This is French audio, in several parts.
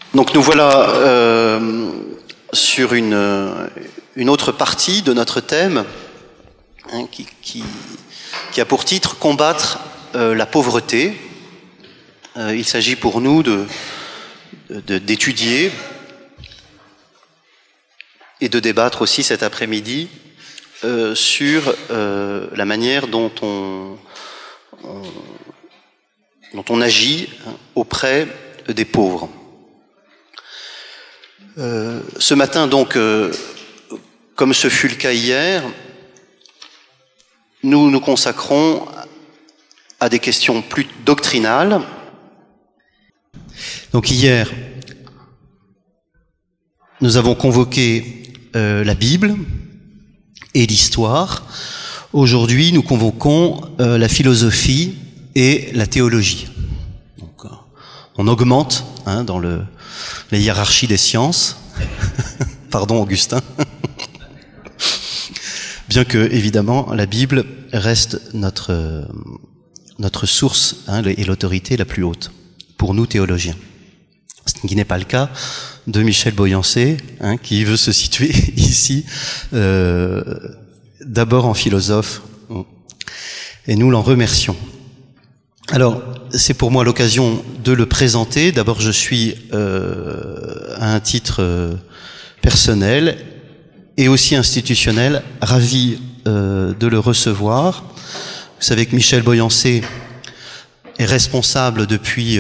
Donc nous voilà sur une autre partie de notre thème qui a pour titre « Combattre la pauvreté ». Il s'agit pour nous d'étudier et de débattre aussi cet après-midi sur la manière dont on agit auprès des pauvres. Ce matin, donc, comme ce fut le cas hier, nous nous consacrons à des questions plus doctrinales. Donc hier, nous avons convoqué la Bible et l'histoire. Aujourd'hui, nous convoquons la philosophie et la théologie. Donc, on augmente dans la hiérarchie des sciences. Pardon, Augustin. Bien que, évidemment, la Bible reste notre source et l'autorité la plus haute pour nous théologiens. Ce qui n'est pas le cas de Michel Boyancé, qui veut se situer ici d'abord en philosophe, et nous l'en remercions. Alors, c'est pour moi l'occasion de le présenter. D'abord, je suis à un titre personnel et aussi institutionnel ravi de le recevoir. Vous savez que Michel Boyancé est responsable depuis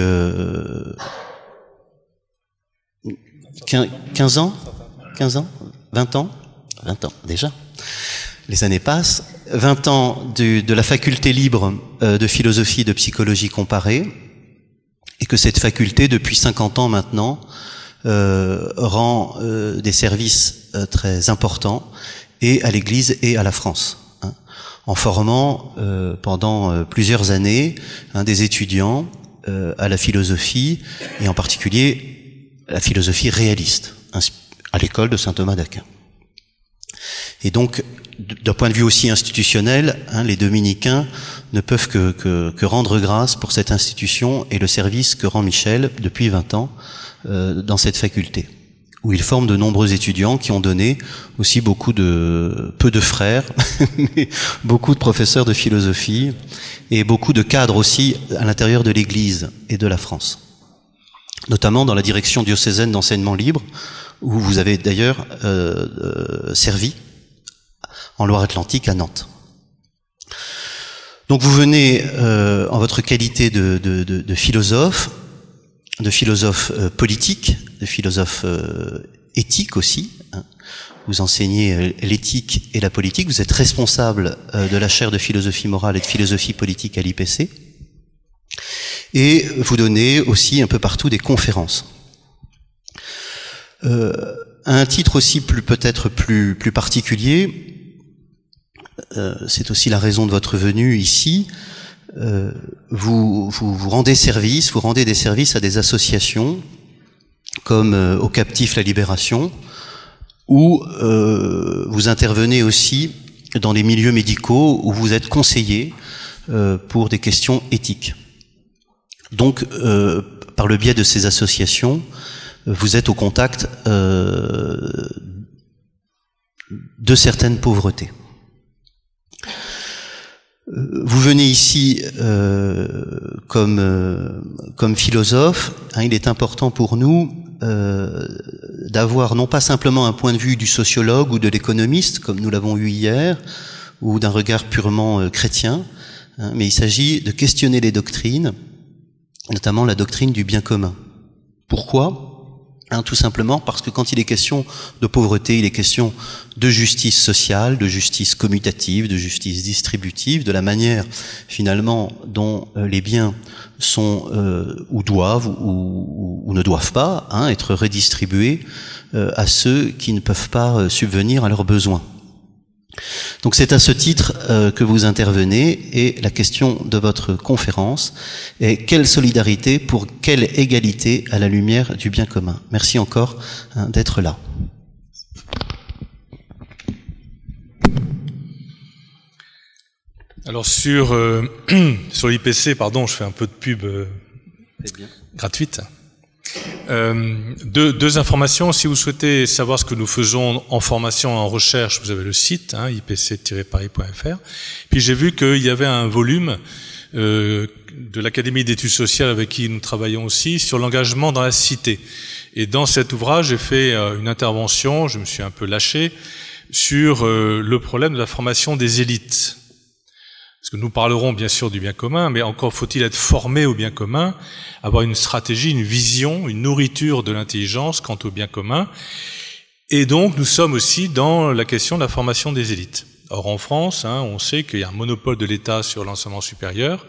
15 ans 20 ans déjà. Les années passent. 20 ans de la faculté libre de philosophie et de psychologie comparée, et que cette faculté, depuis 50 ans maintenant, rend des services très importants et à l'Église et à la France, en formant pendant plusieurs années des étudiants à la philosophie, et en particulier la philosophie réaliste, à l'école de saint Thomas d'Aquin. Et donc, d'un point de vue aussi institutionnel, les dominicains ne peuvent que rendre grâce pour cette institution et le service que rend Michel depuis 20 ans dans cette faculté, où il forme de nombreux étudiants qui ont donné aussi peu de frères, mais beaucoup de professeurs de philosophie et beaucoup de cadres aussi à l'intérieur de l'Église et de la France, notamment dans la direction diocésaine d'enseignement libre, où vous avez d'ailleurs servi en Loire-Atlantique à Nantes. Donc vous venez en votre qualité de philosophe politique, de philosophe éthique aussi. Vous enseignez l'éthique et la politique. Vous êtes responsable de la chaire de philosophie morale et de philosophie politique à l'IPC. Et vous donnez aussi un peu partout des conférences. À un titre aussi peut-être plus particulier, c'est aussi la raison de votre venue ici. Vous rendez des services à des associations comme Au Captif la Libération, où vous intervenez aussi dans les milieux médicaux où vous êtes conseiller pour des questions éthiques. Donc, par le biais de ces associations, vous êtes au contact de certaines pauvretés. Vous venez ici comme philosophe. Il est important pour nous d'avoir non pas simplement un point de vue du sociologue ou de l'économiste, comme nous l'avons eu hier, ou d'un regard purement chrétien, mais il s'agit de questionner les doctrines, notamment la doctrine du bien commun. Pourquoi ? Tout simplement parce que quand il est question de pauvreté, il est question de justice sociale, de justice commutative, de justice distributive, de la manière finalement dont les biens sont ou doivent ou ne doivent pas être redistribués à ceux qui ne peuvent pas subvenir à leurs besoins. Donc c'est à ce titre que vous intervenez, et la question de votre conférence est: quelle solidarité pour quelle égalité à la lumière du bien commun? Merci encore d'être là. Alors sur l'IPC, pardon, je fais un peu de pub gratuite. Deux informations. Si vous souhaitez savoir ce que nous faisons en formation et en recherche, vous avez le site, ipc-paris.fr. Puis j'ai vu qu'il y avait un volume de l'Académie d'études sociales avec qui nous travaillons aussi sur l'engagement dans la cité. Et dans cet ouvrage, j'ai fait une intervention, je me suis un peu lâché, sur le problème de la formation des élites. Parce que nous parlerons bien sûr du bien commun, mais encore faut-il être formé au bien commun, avoir une stratégie, une vision, une nourriture de l'intelligence quant au bien commun. Et donc nous sommes aussi dans la question de la formation des élites. Or en France, on sait qu'il y a un monopole de l'État sur l'enseignement supérieur,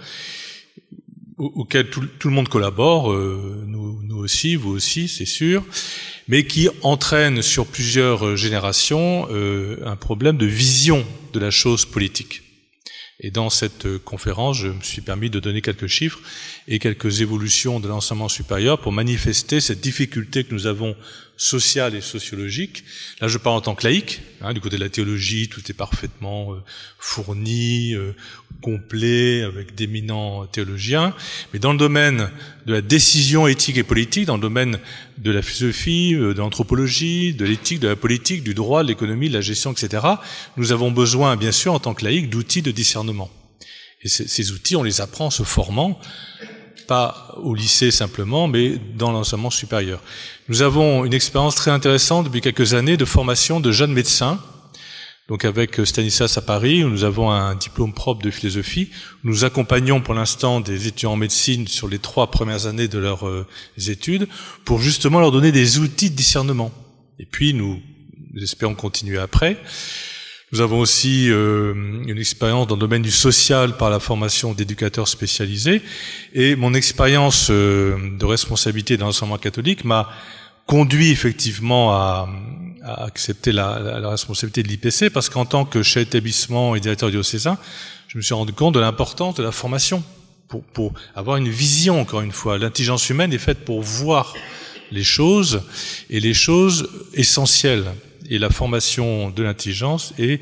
auquel tout le monde collabore, nous aussi, vous aussi, c'est sûr, mais qui entraîne sur plusieurs générations un problème de vision de la chose politique. Et dans cette conférence, je me suis permis de donner quelques chiffres et quelques évolutions de l'enseignement supérieur pour manifester cette difficulté que nous avons sociale et sociologique. Là, je parle en tant que laïc. Du côté de la théologie, tout est parfaitement fourni, complet, avec d'éminents théologiens. Mais dans le domaine de la décision éthique et politique, dans le domaine de la philosophie, de l'anthropologie, de l'éthique, de la politique, du droit, de l'économie, de la gestion, etc., nous avons besoin, bien sûr, en tant que laïc, d'outils de discernement. Et ces outils, on les apprend en se formant, pas au lycée simplement, mais dans l'enseignement supérieur. Nous avons une expérience très intéressante depuis quelques années de formation de jeunes médecins. Donc avec Stanislas à Paris, où nous avons un diplôme propre de philosophie. Nous accompagnons pour l'instant des étudiants en médecine sur les 3 premières années de leurs études pour justement leur donner des outils de discernement. Et puis nous espérons continuer après. Nous avons aussi une expérience dans le domaine du social par la formation d'éducateurs spécialisés. Et mon expérience de responsabilité dans l'enseignement catholique m'a conduit effectivement à accepter la responsabilité de l'IPC, parce qu'en tant que chef d'établissement et directeur diocésain, je me suis rendu compte de l'importance de la formation pour avoir une vision, encore une fois. L'intelligence humaine est faite pour voir les choses, et les choses essentielles. Et la formation de l'intelligence est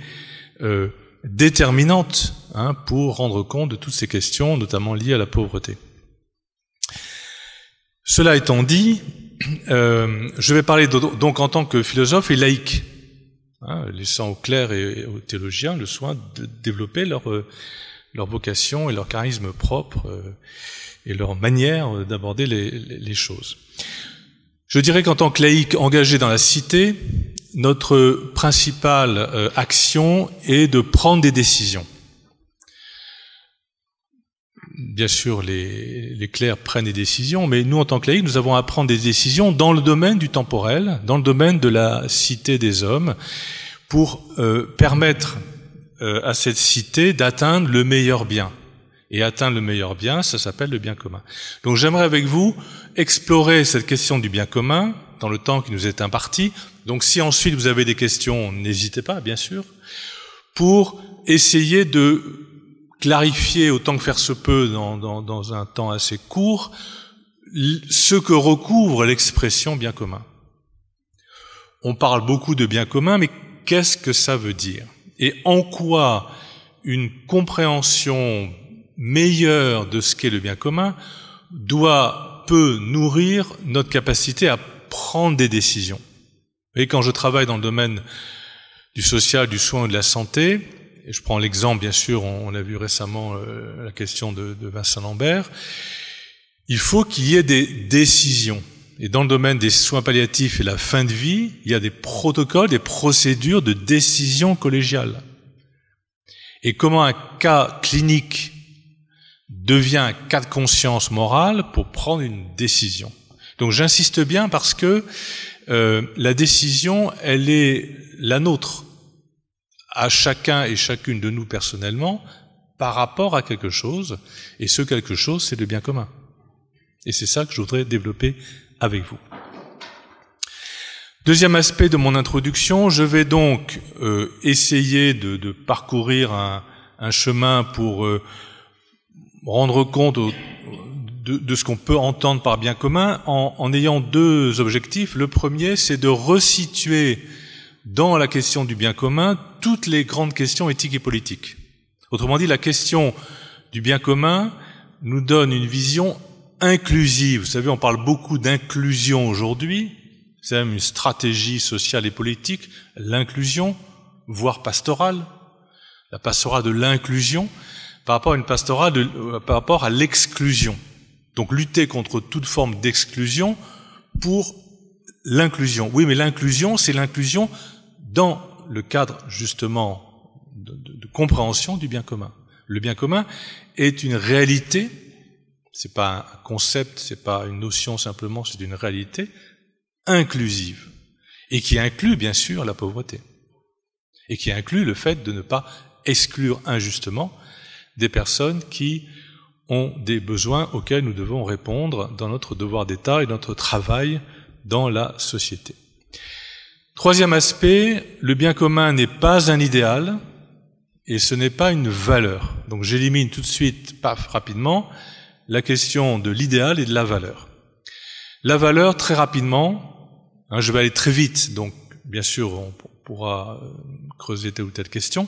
déterminante pour rendre compte de toutes ces questions, notamment liées à la pauvreté. Cela étant dit, je vais parler donc en tant que philosophe et laïc, laissant aux clercs et aux théologiens le soin de développer leur vocation et leur charisme propre et leur manière d'aborder les choses. Je dirais qu'en tant que laïc engagé dans la cité, notre principale action est de prendre des décisions. Bien sûr, les clercs prennent des décisions, mais nous, en tant que laïcs, nous avons à prendre des décisions dans le domaine du temporel, dans le domaine de la cité des hommes, pour permettre à cette cité d'atteindre le meilleur bien. Et atteindre le meilleur bien, ça s'appelle le bien commun. Donc j'aimerais avec vous explorer cette question du bien commun dans le temps qui nous est imparti. Donc si ensuite vous avez des questions, n'hésitez pas, bien sûr, pour essayer de clarifier autant que faire se peut dans un temps assez court ce que recouvre l'expression bien commun. On parle beaucoup de bien commun, mais qu'est-ce que ça veut dire? Et en quoi une compréhension meilleure de ce qu'est le bien commun peut nourrir notre capacité à prendre des décisions. Et quand je travaille dans le domaine du social, du soin et de la santé, et je prends l'exemple, bien sûr, on a vu récemment la question de Vincent Lambert, il faut qu'il y ait des décisions. Et dans le domaine des soins palliatifs et la fin de vie, il y a des protocoles, des procédures de décision collégiale. Et comment un cas clinique devient un cas de conscience morale pour prendre une décision. Donc j'insiste bien parce que la décision, elle est la nôtre, à chacun et chacune de nous personnellement, par rapport à quelque chose, et ce quelque chose, c'est le bien commun. Et c'est ça que je voudrais développer avec vous. Deuxième aspect de mon introduction, je vais donc essayer de parcourir un chemin pour rendre compte de ce qu'on peut entendre par bien commun en ayant 2 objectifs. Le premier, c'est de resituer dans la question du bien commun toutes les grandes questions éthiques et politiques. Autrement dit, la question du bien commun nous donne une vision inclusive. Vous savez, on parle beaucoup d'inclusion aujourd'hui. C'est même une stratégie sociale et politique, l'inclusion, voire pastorale. La pastorale de l'inclusion par rapport à une pastorale par rapport à l'exclusion. Donc lutter contre toute forme d'exclusion pour l'inclusion. Oui, mais l'inclusion, c'est l'inclusion dans le cadre justement de compréhension du bien commun. Le bien commun est une réalité, c'est pas un concept, c'est pas une notion simplement, c'est une réalité inclusive et qui inclut bien sûr la pauvreté et qui inclut le fait de ne pas exclure injustement des personnes qui ont des besoins auxquels nous devons répondre dans notre devoir d'État et notre travail dans la société. Troisième aspect, le bien commun n'est pas un idéal et ce n'est pas une valeur. Donc j'élimine tout de suite, rapidement, la question de l'idéal et de la valeur. La valeur, très rapidement, je vais aller très vite, donc bien sûr on pourra creuser telle ou telle question.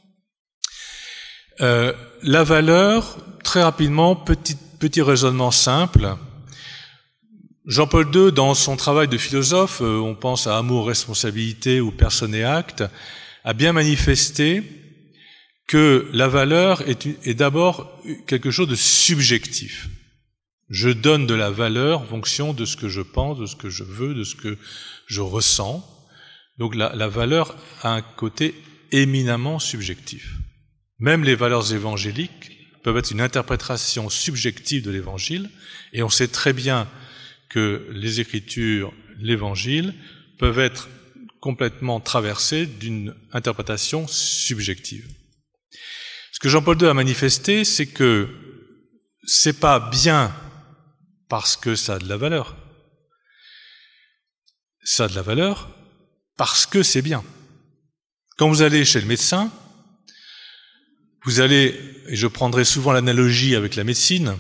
La valeur, très rapidement, petit raisonnement simple. Jean-Paul II, dans son travail de philosophe, on pense à Amour, responsabilité ou Personne et acte, a bien manifesté que la valeur est d'abord quelque chose de subjectif. Je donne de la valeur en fonction de ce que je pense, de ce que je veux, de ce que je ressens. Donc la valeur a un côté éminemment subjectif. Même les valeurs évangéliques peuvent être une interprétation subjective de l'évangile, et on sait très bien que les Écritures, l'Évangile, peuvent être complètement traversées d'une interprétation subjective. Ce que Jean-Paul II a manifesté, c'est que c'est pas bien parce que ça a de la valeur. Ça a de la valeur parce que c'est bien. Quand vous allez chez le médecin, vous allez, et je prendrai souvent l'analogie avec la médecine,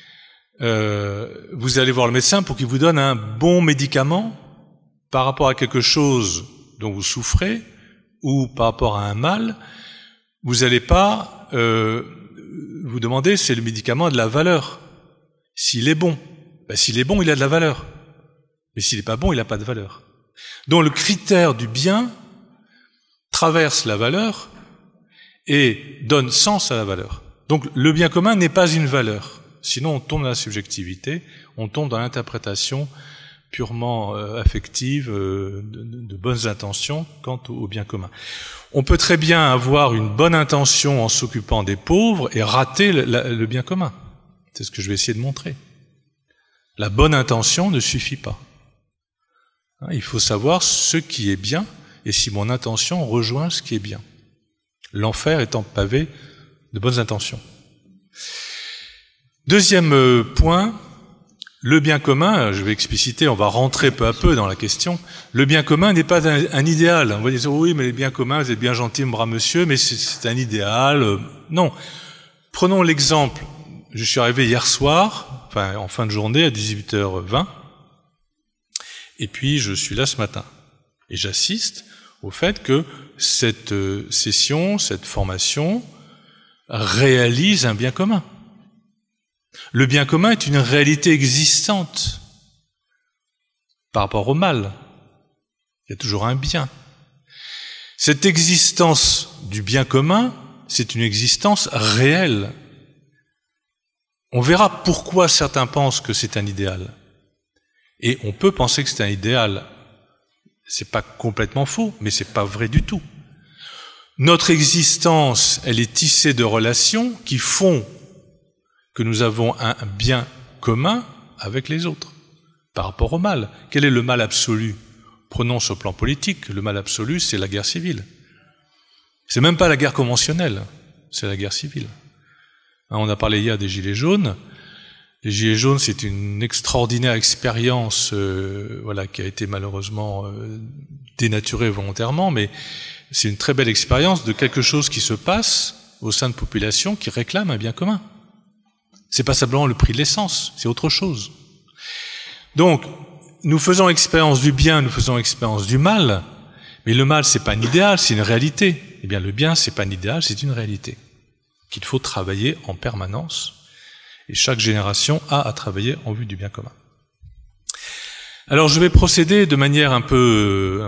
vous allez voir le médecin pour qu'il vous donne un bon médicament par rapport à quelque chose dont vous souffrez ou par rapport à un mal. Vous n'allez pas vous demander si le médicament a de la valeur. S'il est bon, s'il est bon, il a de la valeur. Mais s'il n'est pas bon, il n'a pas de valeur. Donc le critère du bien traverse la valeur et donne sens à la valeur. Donc le bien commun n'est pas une valeur. Sinon, on tombe dans la subjectivité, on tombe dans l'interprétation purement affective de bonnes intentions quant au bien commun. On peut très bien avoir une bonne intention en s'occupant des pauvres et rater le bien commun. C'est ce que je vais essayer de montrer. La bonne intention ne suffit pas. Il faut savoir ce qui est bien et si mon intention rejoint ce qui est bien. L'enfer étant pavé de bonnes intentions. Deuxième point, le bien commun, je vais expliciter, on va rentrer peu à peu dans la question, le bien commun n'est pas un idéal. On va dire, oui, mais le bien commun, vous êtes bien gentil, bras monsieur, mais c'est un idéal. Non. Prenons l'exemple, je suis arrivé hier soir, en fin de journée, à 18h20, et puis je suis là ce matin. Et j'assiste au fait que cette session, cette formation, réalise un bien commun. Le bien commun est une réalité existante par rapport au mal. Il y a toujours un bien. Cette existence du bien commun, c'est une existence réelle. On verra pourquoi certains pensent que c'est un idéal. Et on peut penser que c'est un idéal. C'est pas complètement faux, mais c'est pas vrai du tout. Notre existence, elle est tissée de relations qui font que nous avons un bien commun avec les autres, par rapport au mal. Quel est le mal absolu? Prenons ce plan politique, le mal absolu, c'est la guerre civile. C'est même pas la guerre conventionnelle, c'est la guerre civile. On a parlé hier des Gilets jaunes. Les Gilets jaunes, c'est une extraordinaire expérience qui a été malheureusement dénaturée volontairement, mais c'est une très belle expérience de quelque chose qui se passe au sein de populations qui réclament un bien commun. C'est pas simplement le prix de l'essence, c'est autre chose. Donc, nous faisons expérience du bien, nous faisons expérience du mal, mais le mal, c'est pas un idéal, c'est une réalité. Eh bien, le bien, c'est pas un idéal, c'est une réalité qu'il faut travailler en permanence. Et chaque génération a à travailler en vue du bien commun. Alors je vais procéder de manière un peu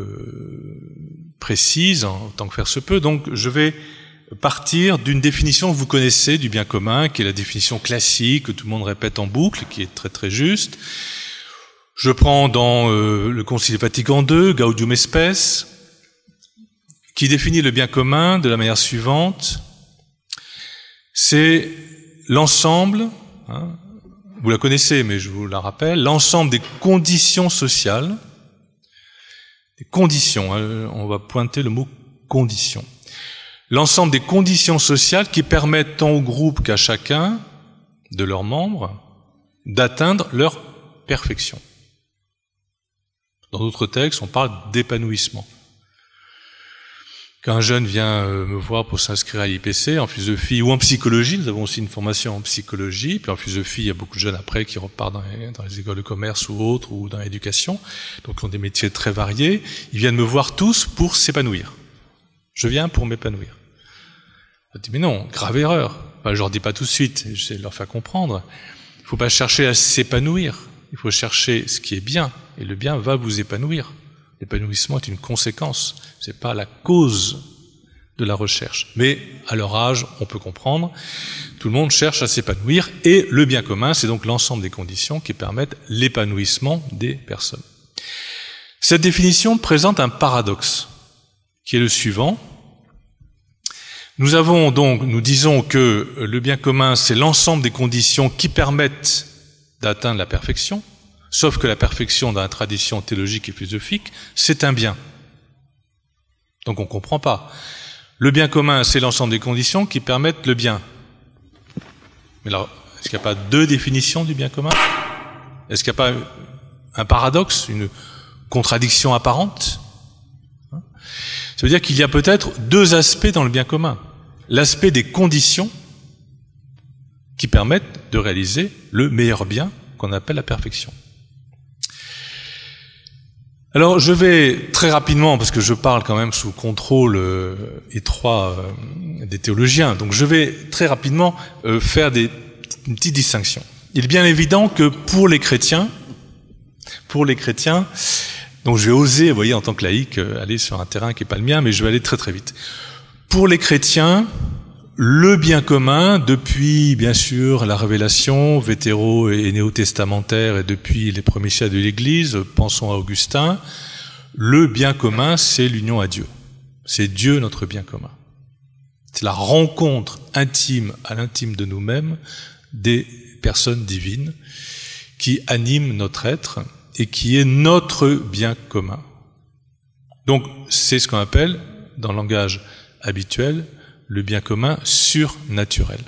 précise, autant que faire se peut. Donc je vais partir d'une définition que vous connaissez du bien commun, qui est la définition classique que tout le monde répète en boucle, qui est très très juste. Je prends dans le Concile Vatican II, Gaudium et Spes, qui définit le bien commun de la manière suivante. C'est l'ensemble, vous la connaissez mais je vous la rappelle, l'ensemble des conditions sociales, des conditions, on va pointer le mot conditions, l'ensemble des conditions sociales qui permettent tant au groupe qu'à chacun de leurs membres d'atteindre leur perfection. Dans d'autres textes, on parle d'épanouissement. Quand un jeune vient me voir pour s'inscrire à l'IPC, en philosophie ou en psychologie, nous avons aussi une formation en psychologie, puis en philosophie, il y a beaucoup de jeunes après qui repartent dans les écoles de commerce ou autres, ou dans l'éducation, donc ils ont des métiers très variés. Ils viennent me voir tous pour s'épanouir. Je viens pour m'épanouir. Je dis, mais non, grave erreur. Je leur dis pas tout de suite, j'essaie de leur faire comprendre. Il ne faut pas chercher à s'épanouir, il faut chercher ce qui est bien, et le bien va vous épanouir. L'épanouissement est une conséquence, c'est pas la cause de la recherche. Mais à leur âge, on peut comprendre, tout le monde cherche à s'épanouir, et le bien commun, c'est donc l'ensemble des conditions qui permettent l'épanouissement des personnes. Cette définition présente un paradoxe, qui est le suivant. Nous disons que le bien commun, c'est l'ensemble des conditions qui permettent d'atteindre la perfection, sauf que la perfection dans la tradition théologique et philosophique, c'est un bien. Donc on ne comprend pas. Le bien commun, c'est l'ensemble des conditions qui permettent le bien. Mais alors, est-ce qu'il n'y a pas deux définitions du bien commun? Est-ce qu'il n'y a pas un paradoxe, une contradiction apparente? Ça veut dire qu'il y a peut-être deux aspects dans le bien commun. L'aspect des conditions qui permettent de réaliser le meilleur bien qu'on appelle la perfection. Alors je vais très rapidement, parce que je parle quand même sous contrôle étroit des théologiens, donc je vais très rapidement faire une petite distinction. Il est bien évident que pour les chrétiens, donc je vais oser, vous voyez, en tant que laïc, aller sur un terrain qui n'est pas le mien, mais je vais aller très très vite. Pour les chrétiens, le bien commun, depuis bien sûr la révélation vétéro et néo-testamentaire et depuis les premiers siècles de l'Église, pensons à Augustin, le bien commun c'est l'union à Dieu. C'est Dieu notre bien commun. C'est la rencontre intime à l'intime de nous-mêmes des personnes divines qui animent notre être et qui est notre bien commun. Donc c'est ce qu'on appelle, dans le langage habituel, le bien commun surnaturel.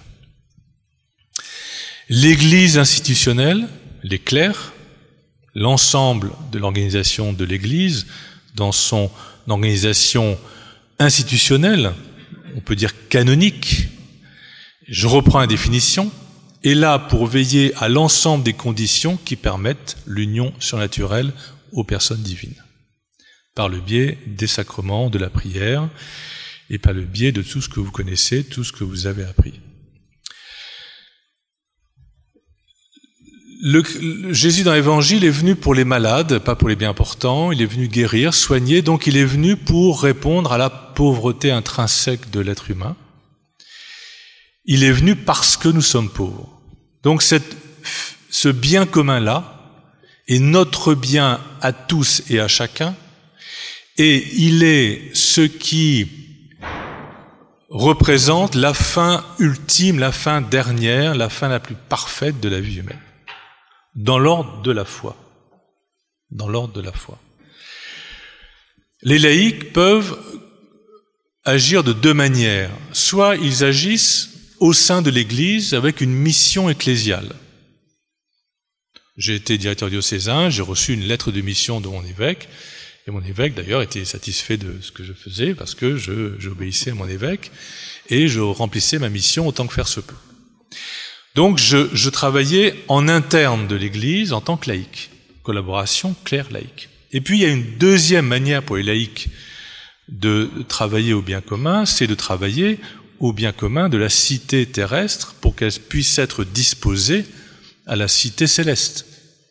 L'Église institutionnelle, les clercs, l'ensemble de l'organisation de l'Église, dans son organisation institutionnelle, on peut dire canonique, je reprends la définition, est là pour veiller à l'ensemble des conditions qui permettent l'union surnaturelle aux personnes divines, par le biais des sacrements, de la prière, et par le biais de tout ce que vous connaissez, tout ce que vous avez appris. Jésus dans l'Évangile est venu pour les malades, pas pour les bien portants, il est venu guérir, soigner, donc il est venu pour répondre à la pauvreté intrinsèque de l'être humain. Il est venu parce que nous sommes pauvres. Donc ce bien commun-là est notre bien à tous et à chacun, et il est ce qui représente la fin ultime, la fin dernière, la fin la plus parfaite de la vie humaine. Dans l'ordre de la foi. Dans l'ordre de la foi. Les laïcs peuvent agir de deux manières. Soit ils agissent au sein de l'Église avec une mission ecclésiale. J'ai été directeur diocésain, j'ai reçu une lettre de mission de mon évêque, et mon évêque d'ailleurs était satisfait de ce que je faisais parce que j'obéissais à mon évêque et je remplissais ma mission autant que faire se peut. Donc je travaillais en interne de l'Église en tant que laïc, collaboration clerc-laïc. Et puis il y a une deuxième manière pour les laïcs de travailler au bien commun, c'est de travailler au bien commun de la cité terrestre pour qu'elle puisse être disposée à la cité céleste.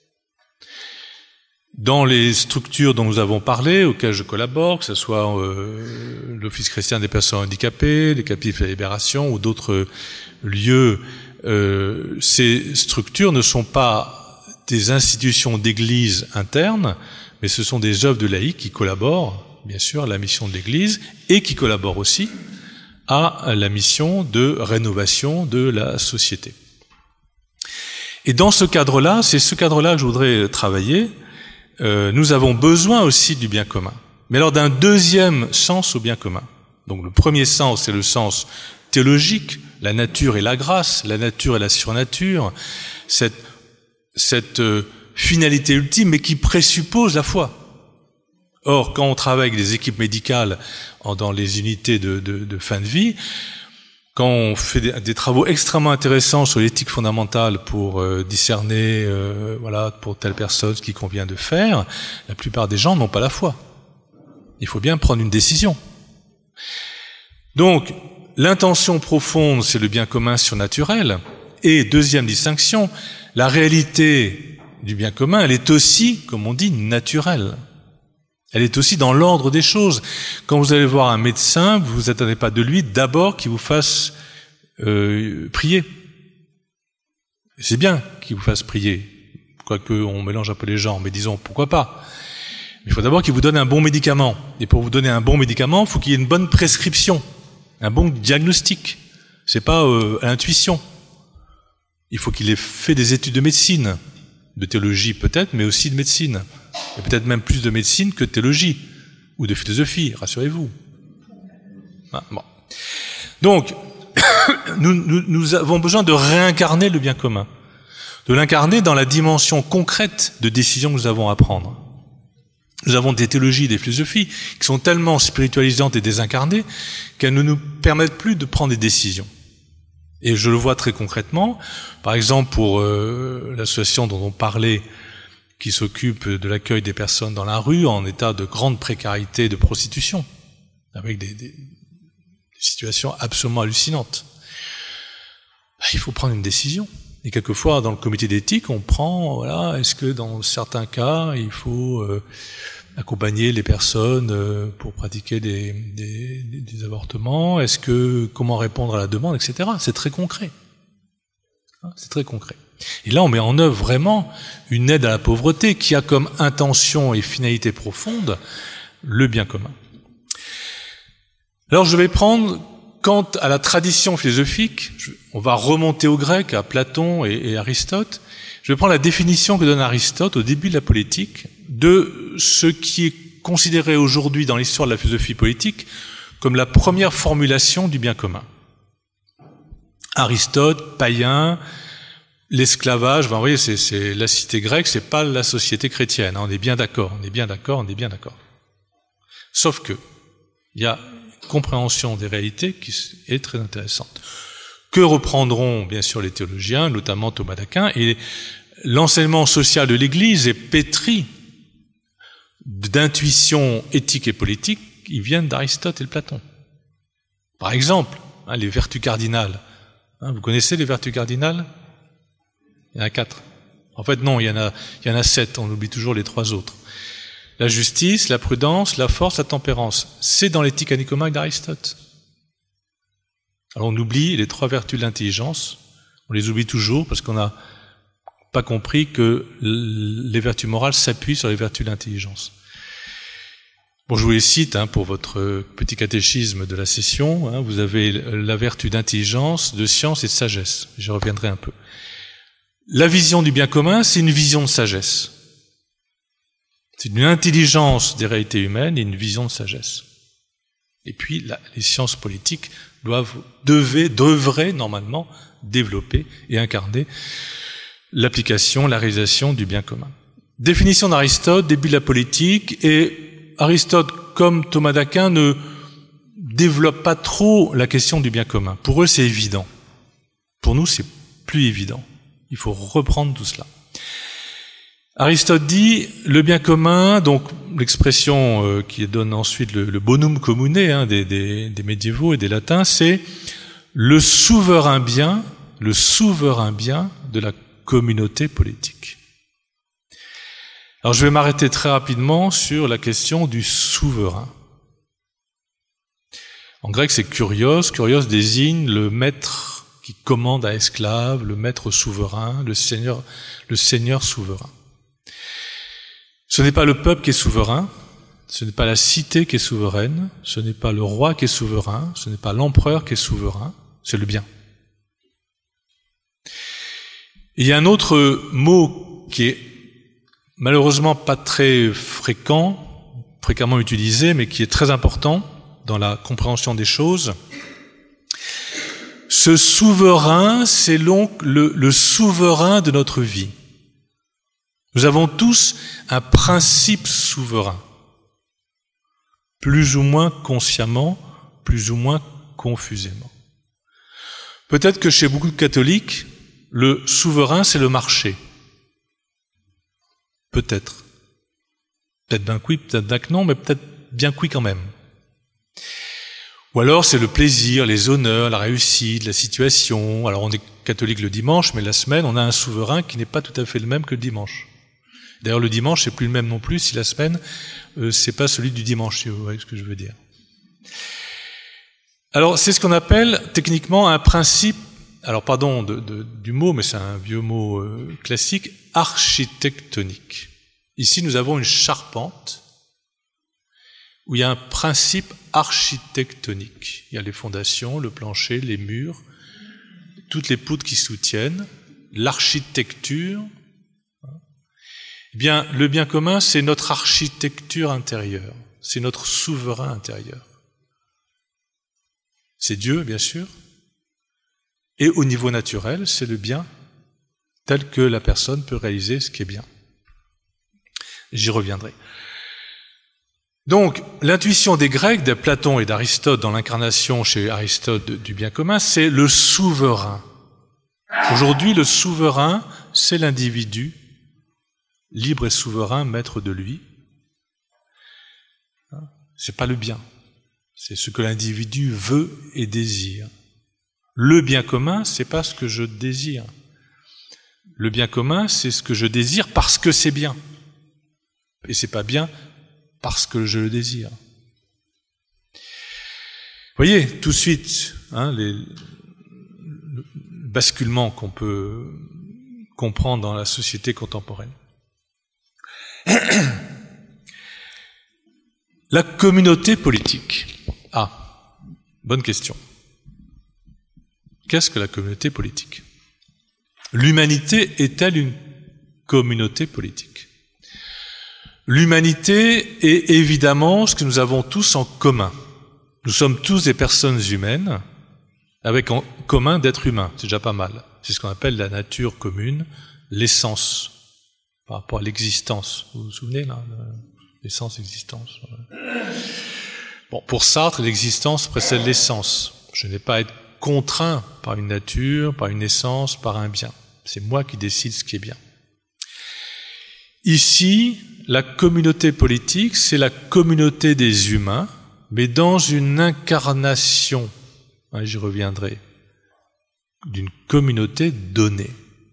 Dans les structures dont nous avons parlé, auxquelles je collabore, que ce soit l'Office chrétien des personnes handicapées, les captifs de la libération ou d'autres lieux, ces structures ne sont pas des institutions d'église internes, mais ce sont des œuvres de laïcs qui collaborent, bien sûr, à la mission de l'Église et qui collaborent aussi à la mission de rénovation de la société. Et dans ce cadre-là, c'est ce cadre-là que je voudrais travailler. Nous avons besoin aussi du bien commun, mais alors d'un deuxième sens au bien commun. Donc le premier sens, c'est le sens théologique, la nature et la grâce, la nature et la surnature, cette finalité ultime, mais qui présuppose la foi. Or, quand on travaille avec des équipes médicales dans les unités de fin de vie, quand on fait des travaux extrêmement intéressants sur l'éthique fondamentale pour discerner, pour telle personne ce qu'il convient de faire, la plupart des gens n'ont pas la foi. Il faut bien prendre une décision. Donc, l'intention profonde, c'est le bien commun surnaturel. Et deuxième distinction, la réalité du bien commun, elle est aussi, comme on dit, naturelle. Elle est aussi dans l'ordre des choses. Quand vous allez voir un médecin, vous vous attendez pas de lui d'abord qu'il vous fasse prier. C'est bien qu'il vous fasse prier, quoique on mélange un peu les genres, mais disons pourquoi pas. Mais il faut d'abord qu'il vous donne un bon médicament. Et pour vous donner un bon médicament, il faut qu'il y ait une bonne prescription, un bon diagnostic. C'est pas à l'intuition. Il faut qu'il ait fait des études de médecine, de théologie peut-être, mais aussi de médecine. Et peut-être même plus de médecine que de théologie, ou de philosophie, rassurez-vous. Ah, bon. Donc, nous avons besoin de réincarner le bien commun, de l'incarner dans la dimension concrète de décision que nous avons à prendre. Nous avons des théologies, des philosophies qui sont tellement spiritualisantes et désincarnées qu'elles ne nous permettent plus de prendre des décisions. Et je le vois très concrètement, par exemple pour l'association dont on parlait, qui s'occupe de l'accueil des personnes dans la rue en état de grande précarité, de prostitution, avec des situations absolument hallucinantes. Il faut prendre une décision. Et quelquefois, dans le comité d'éthique, on prend, est-ce que dans certains cas, il faut accompagner les personnes pour pratiquer des avortements? Est-ce que comment répondre à la demande, etc. C'est très concret. C'est très concret. Et là, on met en œuvre vraiment une aide à la pauvreté qui a comme intention et finalité profonde le bien commun. Alors, je vais prendre, quant à la tradition philosophique, on va remonter au grec, à Platon et Aristote. Je vais prendre la définition que donne Aristote au début de la politique de ce qui est considéré aujourd'hui dans l'histoire de la philosophie politique comme la première formulation du bien commun. Aristote, païen, l'esclavage, vous voyez, c'est la cité grecque, c'est pas la société chrétienne. On est bien d'accord, on est bien d'accord. Sauf que il y a une compréhension des réalités qui est très intéressante. Que reprendront bien sûr les théologiens, notamment Thomas d'Aquin, et l'enseignement social de l'Église est pétri d'intuitions éthiques et politiques qui viennent d'Aristote et de Platon. Par exemple, les vertus cardinales. Vous connaissez les vertus cardinales ? Il y en a 4. En fait, non, il y en a 7. On oublie toujours les 3 autres. La justice, la prudence, la force, la tempérance. C'est dans l'éthique anicomaque d'Aristote. Alors on oublie les 3 vertus de l'intelligence. On les oublie toujours parce qu'on n'a pas compris que les vertus morales s'appuient sur les vertus de l'intelligence. Bon, je vous les cite pour votre petit catéchisme de la session. Vous avez la vertu d'intelligence, de science et de sagesse. J'y reviendrai un peu. La vision du bien commun, c'est une vision de sagesse. C'est une intelligence des réalités humaines et une vision de sagesse. Et puis, les sciences politiques devraient normalement développer et incarner l'application, la réalisation du bien commun. Définition d'Aristote, début de la politique, et Aristote, comme Thomas d'Aquin, ne développe pas trop la question du bien commun. Pour eux, c'est évident. Pour nous, c'est plus évident. Il faut reprendre tout cela. Aristote dit le bien commun, donc l'expression qui donne ensuite le bonum commune des médiévaux et des latins, c'est le souverain bien de la communauté politique. Alors je vais m'arrêter très rapidement sur la question du souverain. En grec, c'est kurios. Kurios désigne le maître qui commande à esclave, le maître souverain, le seigneur souverain. Ce n'est pas le peuple qui est souverain, ce n'est pas la cité qui est souveraine, ce n'est pas le roi qui est souverain, ce n'est pas l'empereur qui est souverain, c'est le bien. Et il y a un autre mot qui est malheureusement pas très fréquemment utilisé, mais qui est très important dans la compréhension des choses. Ce souverain, c'est donc le souverain de notre vie. Nous avons tous un principe souverain, plus ou moins consciemment, plus ou moins confusément. Peut-être que chez beaucoup de catholiques, le souverain, c'est le marché. Peut-être. Peut-être bien que oui, peut-être bien que non, mais peut-être bien que oui quand même. Ou alors c'est le plaisir, les honneurs, la réussite, la situation. Alors on est catholique le dimanche, mais la semaine, on a un souverain qui n'est pas tout à fait le même que le dimanche. D'ailleurs, le dimanche, c'est plus le même non plus si la semaine, c'est pas celui du dimanche, si vous voyez ce que je veux dire. Alors, c'est ce qu'on appelle techniquement un principe, alors pardon du mot, mais c'est un vieux mot classique, architectonique. Ici, nous avons une charpente où il y a un principe architectonique. Il y a les fondations, le plancher, les murs, toutes les poutres qui soutiennent, l'architecture. Eh bien, le bien commun, c'est notre architecture intérieure, c'est notre souverain intérieur. C'est Dieu, bien sûr, et au niveau naturel, c'est le bien tel que la personne peut réaliser ce qui est bien. J'y reviendrai. Donc, l'intuition des Grecs, de Platon et d'Aristote, dans l'incarnation chez Aristote du bien commun, c'est le souverain. Aujourd'hui, le souverain, c'est l'individu, libre et souverain, maître de lui. C'est pas le bien. C'est ce que l'individu veut et désire. Le bien commun, c'est pas ce que je désire. Le bien commun, c'est ce que je désire parce que c'est bien. Et c'est pas bien parce que je le désire. Vous voyez, tout de suite, le basculement qu'on peut comprendre dans la société contemporaine. La communauté politique. Ah, bonne question. Qu'est-ce que la communauté politique? L'humanité est-elle une communauté politique? L'humanité est évidemment ce que nous avons tous en commun. Nous sommes tous des personnes humaines, avec en commun d'être humains. C'est déjà pas mal. C'est ce qu'on appelle la nature commune, l'essence, par rapport à l'existence. Vous vous souvenez, là, l'essence, existence. Bon, pour Sartre, l'existence précède l'essence. Je n'ai pas à être contraint par une nature, par une essence, par un bien. C'est moi qui décide ce qui est bien. Ici, la communauté politique, c'est la communauté des humains, mais dans une incarnation, j'y reviendrai, d'une communauté donnée.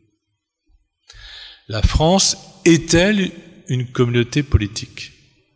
La France est-elle une communauté politique?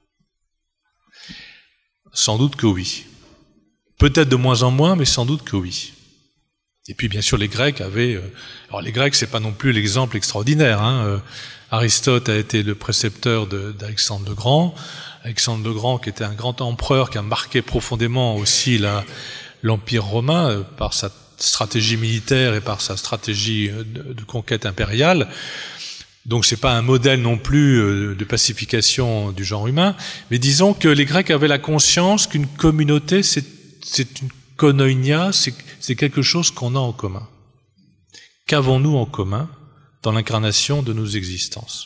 Sans doute que oui. Peut-être de moins en moins, mais sans doute que oui. Et puis bien sûr les Grecs avaient... alors les Grecs, c'est pas non plus l'exemple extraordinaire. Aristote a été le précepteur d'Alexandre le Grand. Alexandre le Grand qui était un grand empereur qui a marqué profondément aussi l'Empire romain par sa stratégie militaire et par sa stratégie de conquête impériale. Donc c'est pas un modèle non plus de pacification du genre humain, mais disons que les Grecs avaient la conscience qu'une communauté, c'est une koinonia, c'est quelque chose qu'on a en commun. Qu'avons-nous en commun dans l'incarnation de nos existences?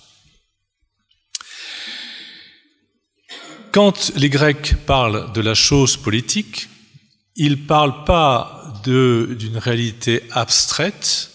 Quand les Grecs parlent de la chose politique, ils parlent pas d'une réalité abstraite.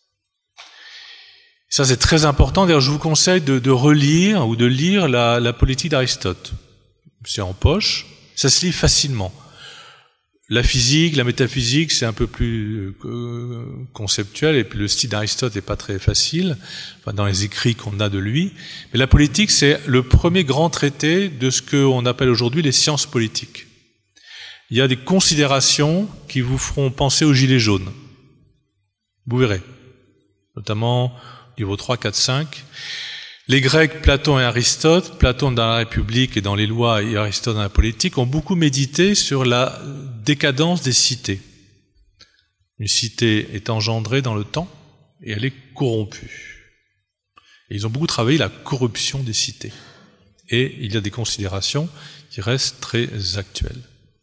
Ça, c'est très important. D'ailleurs, je vous conseille de relire ou de lire la politique d'Aristote. C'est en poche. Ça se lit facilement. La physique, la métaphysique, c'est un peu plus conceptuel, et puis le style d'Aristote n'est pas très facile, enfin, dans les écrits qu'on a de lui. Mais la politique, c'est le premier grand traité de ce qu'on appelle aujourd'hui les sciences politiques. Il y a des considérations qui vous feront penser aux gilets jaunes. Vous verrez. Notamment, niveau 3, 4, 5. Les Grecs, Platon et Aristote, Platon dans la République et dans les lois et Aristote dans la politique, ont beaucoup médité sur la décadence des cités. Une cité est engendrée dans le temps et elle est corrompue. Et ils ont beaucoup travaillé la corruption des cités. Et il y a des considérations qui restent très actuelles.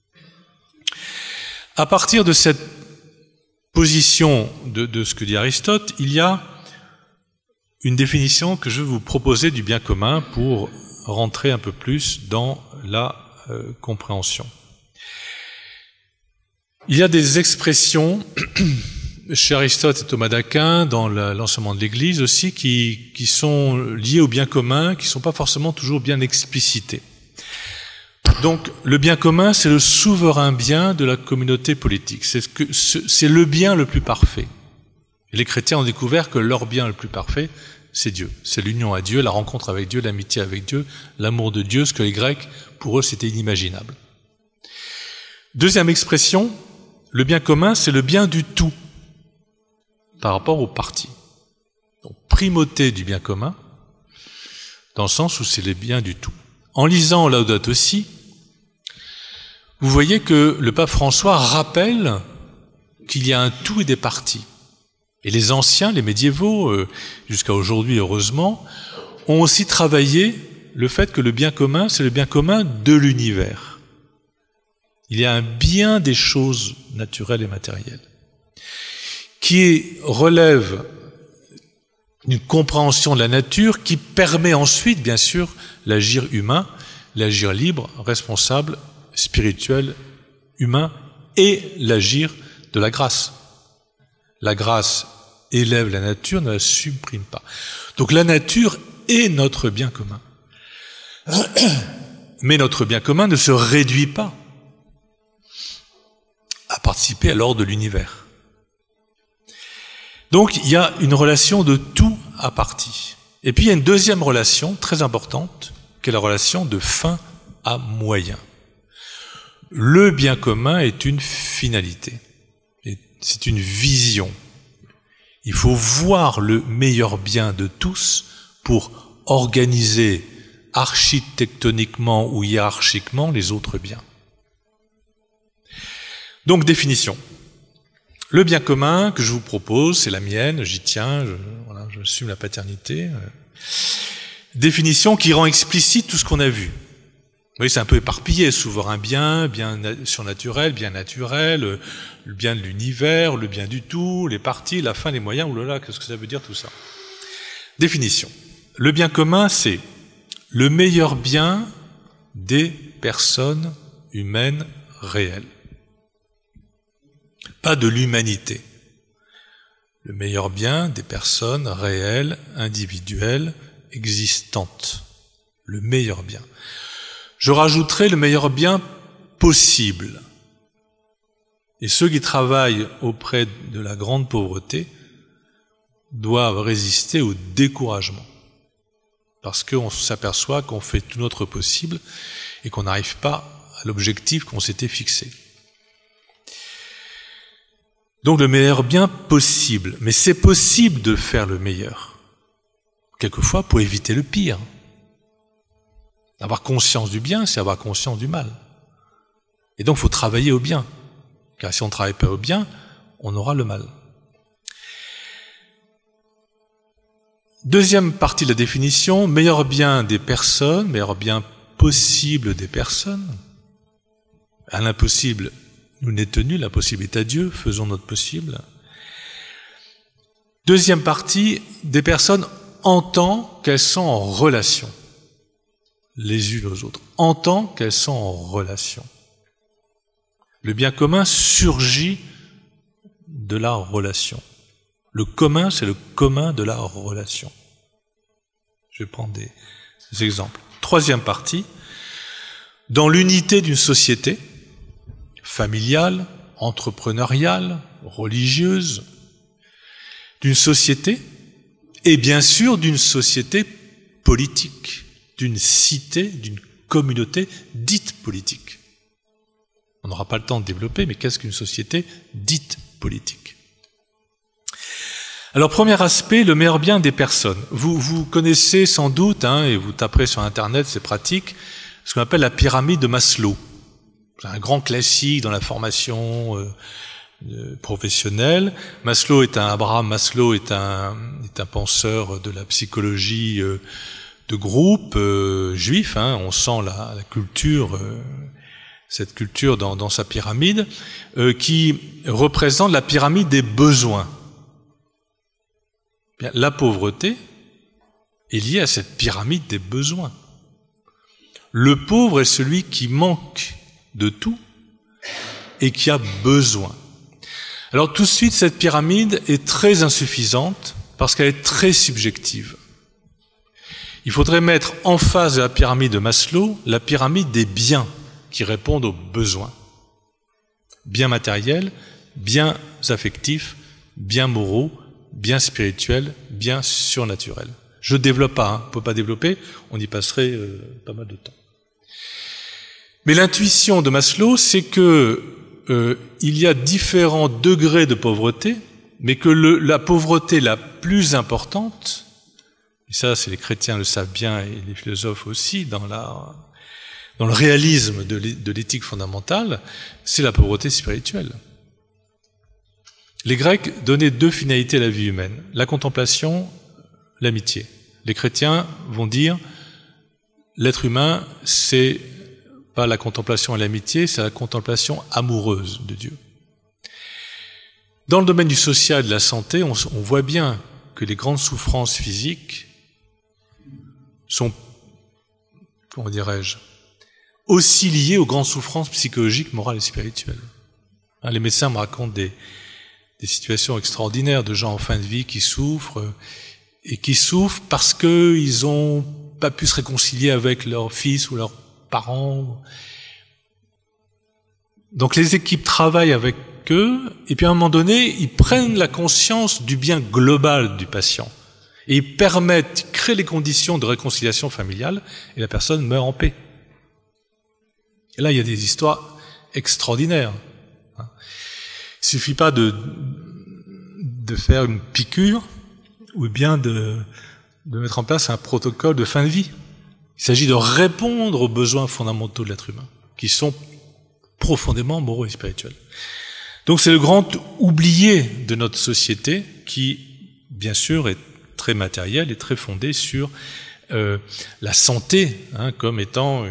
À partir de cette position de ce que dit Aristote, il y a une définition que je vais vous proposer du bien commun pour rentrer un peu plus dans la compréhension. Il y a des expressions chez Aristote et Thomas d'Aquin, dans l'enseignement de l'Église aussi, qui sont liées au bien commun, qui ne sont pas forcément toujours bien explicitées. Donc, le bien commun, c'est le souverain bien de la communauté politique. C'est le bien le plus parfait. Et les chrétiens ont découvert que leur bien le plus parfait, c'est Dieu. C'est l'union à Dieu, la rencontre avec Dieu, l'amitié avec Dieu, l'amour de Dieu, ce que les Grecs, pour eux, c'était inimaginable. Deuxième expression, le bien commun, c'est le bien du tout par rapport au parti. Donc, primauté du bien commun, dans le sens où c'est le bien du tout. En lisant Laudato Si, vous voyez que le pape François rappelle qu'il y a un tout et des parties. Et les anciens, les médiévaux, jusqu'à aujourd'hui heureusement, ont aussi travaillé le fait que le bien commun, c'est le bien commun de l'univers. Il y a un bien des choses naturelles et matérielles qui relève d'une compréhension de la nature qui permet ensuite, bien sûr, l'agir humain, l'agir libre, responsable, spirituel, humain, et l'agir de la grâce. La grâce élève la nature, ne la supprime pas. Donc la nature est notre bien commun. Mais notre bien commun ne se réduit pas à participer à l'ordre de l'univers. Donc il y a une relation de tout à partie. Et puis il y a une deuxième relation très importante, qui est la relation de fin à moyen. Le bien commun est une finalité. C'est une vision. Il faut voir le meilleur bien de tous pour organiser architectoniquement ou hiérarchiquement les autres biens. Donc, définition. Le bien commun que je vous propose, c'est la mienne, j'y tiens, je assume la paternité. Définition qui rend explicite tout ce qu'on a vu. Oui, c'est un peu éparpillé, souverain bien, bien surnaturel, bien naturel, le bien de l'univers, le bien du tout, les parties, la fin, les moyens, oulala, qu'est-ce que ça veut dire tout ça? Définition. Le bien commun, c'est le meilleur bien des personnes humaines réelles. Pas de l'humanité. Le meilleur bien des personnes réelles, individuelles, existantes. Le meilleur bien. Je rajouterai le meilleur bien possible. Et ceux qui travaillent auprès de la grande pauvreté doivent résister au découragement. Parce qu'on s'aperçoit qu'on fait tout notre possible et qu'on n'arrive pas à l'objectif qu'on s'était fixé. Donc le meilleur bien possible. Mais c'est possible de faire le meilleur. Quelquefois pour éviter le pire. Avoir conscience du bien, c'est avoir conscience du mal. Et donc, il faut travailler au bien. Car si on ne travaille pas au bien, on aura le mal. Deuxième partie de la définition, meilleur bien des personnes, meilleur bien possible des personnes. À l'impossible, nous n'est tenu, l'impossible est à Dieu, faisons notre possible. Deuxième partie, des personnes en tant qu'elles sont en relation. Les unes aux autres, en tant qu'elles sont en relation. Le bien commun surgit de la relation. Le commun, c'est le commun de la relation. Je vais prendre des exemples. Troisième partie, dans l'unité d'une société, familiale, entrepreneuriale, religieuse, d'une société, et bien sûr d'une société politique, d'une cité, d'une communauté dite politique. On n'aura pas le temps de développer, mais qu'est-ce qu'une société dite politique? Alors, premier aspect, le meilleur bien des personnes. Vous connaissez sans doute, et vous taperez sur Internet, c'est pratique, ce qu'on appelle la pyramide de Maslow. C'est un grand classique dans la formation professionnelle. Abraham Maslow est un penseur de la psychologie de groupe juif. On sent la culture, cette culture dans sa pyramide, qui représente la pyramide des besoins. Bien, la pauvreté est liée à cette pyramide des besoins. Le pauvre est celui qui manque de tout et qui a besoin. Alors tout de suite, cette pyramide est très insuffisante parce qu'elle est très subjective. Il faudrait mettre en face de la pyramide de Maslow la pyramide des biens qui répondent aux besoins. Biens matériels, biens affectifs, biens moraux, biens spirituels, biens surnaturels. Je ne développe pas, on ne peut pas développer, on y passerait pas mal de temps. Mais l'intuition de Maslow, c'est que il y a différents degrés de pauvreté, mais que la pauvreté la plus importante, et ça c'est les chrétiens le savent bien et les philosophes aussi, dans le réalisme de l'éthique fondamentale, c'est la pauvreté spirituelle. Les Grecs donnaient deux finalités à la vie humaine, la contemplation, l'amitié. Les chrétiens vont dire, l'être humain, c'est pas la contemplation et l'amitié, c'est la contemplation amoureuse de Dieu. Dans le domaine du social et de la santé, on voit bien que les grandes souffrances physiques sont, comment dirais-je, aussi liées aux grandes souffrances psychologiques, morales et spirituelles. Les médecins me racontent des situations extraordinaires de gens en fin de vie qui souffrent, et qui souffrent parce qu'ils n'ont pas pu se réconcilier avec leur fils ou leurs parents. Donc les équipes travaillent avec eux, et puis à un moment donné, ils prennent la conscience du bien global du patient. Et ils créent les conditions de réconciliation familiale, et la personne meurt en paix. Et là, il y a des histoires extraordinaires. Il suffit pas de faire une piqûre, ou bien de mettre en place un protocole de fin de vie. Il s'agit de répondre aux besoins fondamentaux de l'être humain, qui sont profondément moraux et spirituels. Donc c'est le grand oublié de notre société, qui, bien sûr, est très matériel et très fondé sur la santé, comme étant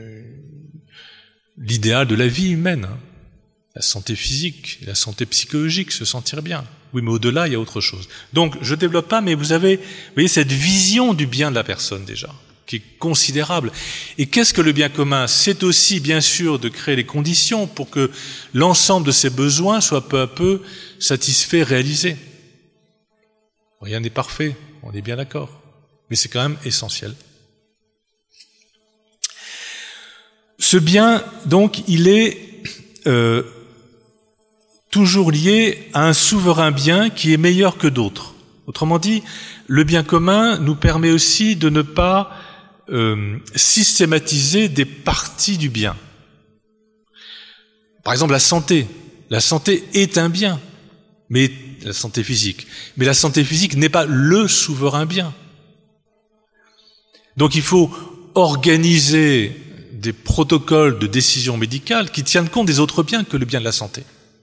l'idéal de la vie humaine. La santé physique, la santé psychologique, se sentir bien. Oui, mais au-delà, il y a autre chose. Donc, je ne développe pas, mais vous voyez cette vision du bien de la personne déjà, qui est considérable. Et qu'est-ce que le bien commun? C'est aussi, bien sûr, de créer les conditions pour que l'ensemble de ces besoins soient peu à peu satisfaits, réalisés. Rien n'est parfait, on est bien d'accord. Mais c'est quand même essentiel. Ce bien, donc, il est toujours lié à un souverain bien qui est meilleur que d'autres. Autrement dit, le bien commun nous permet aussi de ne pas systématiser des parties du bien. Par exemple, la santé. La santé est un bien, mais la santé physique. Mais la santé physique n'est pas le souverain bien. Donc il faut organiser des protocoles de décision médicale qui tiennent compte des autres biens que le bien de la santé.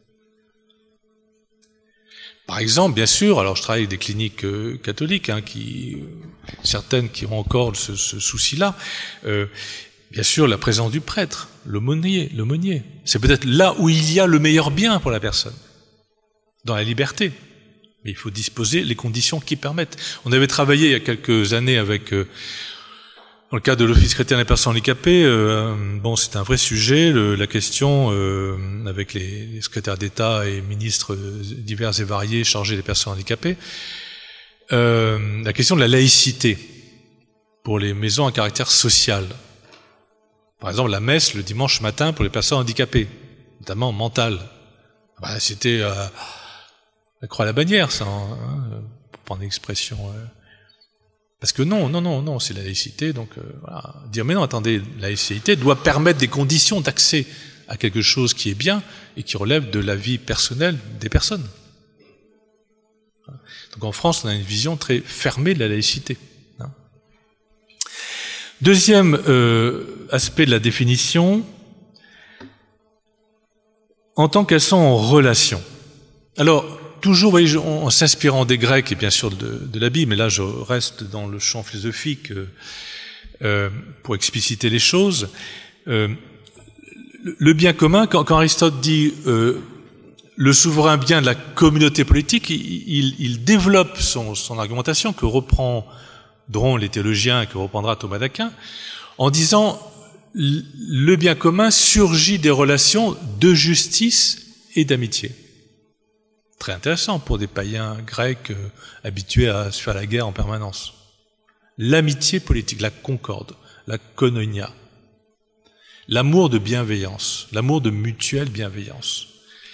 Par exemple, bien sûr, alors je travaille avec des cliniques catholiques, certaines qui ont encore ce souci-là. Bien sûr, la présence du prêtre, l'aumônier. C'est peut-être là où il y a le meilleur bien pour la personne, dans la liberté. Mais il faut disposer les conditions qui permettent. On avait travaillé il y a quelques années avec, dans le cadre de l'Office chrétien des personnes handicapées, c'est un vrai sujet, la question avec les secrétaires d'État et ministres divers et variés chargés des personnes handicapées, la question de la laïcité pour les maisons à caractère social. Par exemple, la messe le dimanche matin pour les personnes handicapées. notamment mentale. C'était la croix à la bannière, ça, pour prendre l'expression. Parce que non, c'est la laïcité. Donc voilà. Dire mais non, attendez, la laïcité doit permettre des conditions d'accès à quelque chose qui est bien et qui relève de la vie personnelle des personnes. Donc en France, on a une vision très fermée de la laïcité. Deuxième aspect de la définition, en tant qu'elles sont en relation. Alors, toujours, vous voyez, en s'inspirant des Grecs et bien sûr de la Bible, mais là je reste dans le champ philosophique pour expliciter les choses. Le bien commun, quand Aristote dit le souverain bien de la communauté politique, il développe son argumentation que reprendront les théologiens et que reprendra Thomas d'Aquin, en disant le bien commun surgit des relations de justice et d'amitié. Très intéressant pour des païens grecs habitués à se faire la guerre en permanence. L'amitié politique, la concorde, la koinonia, l'amour de bienveillance, l'amour de mutuelle bienveillance,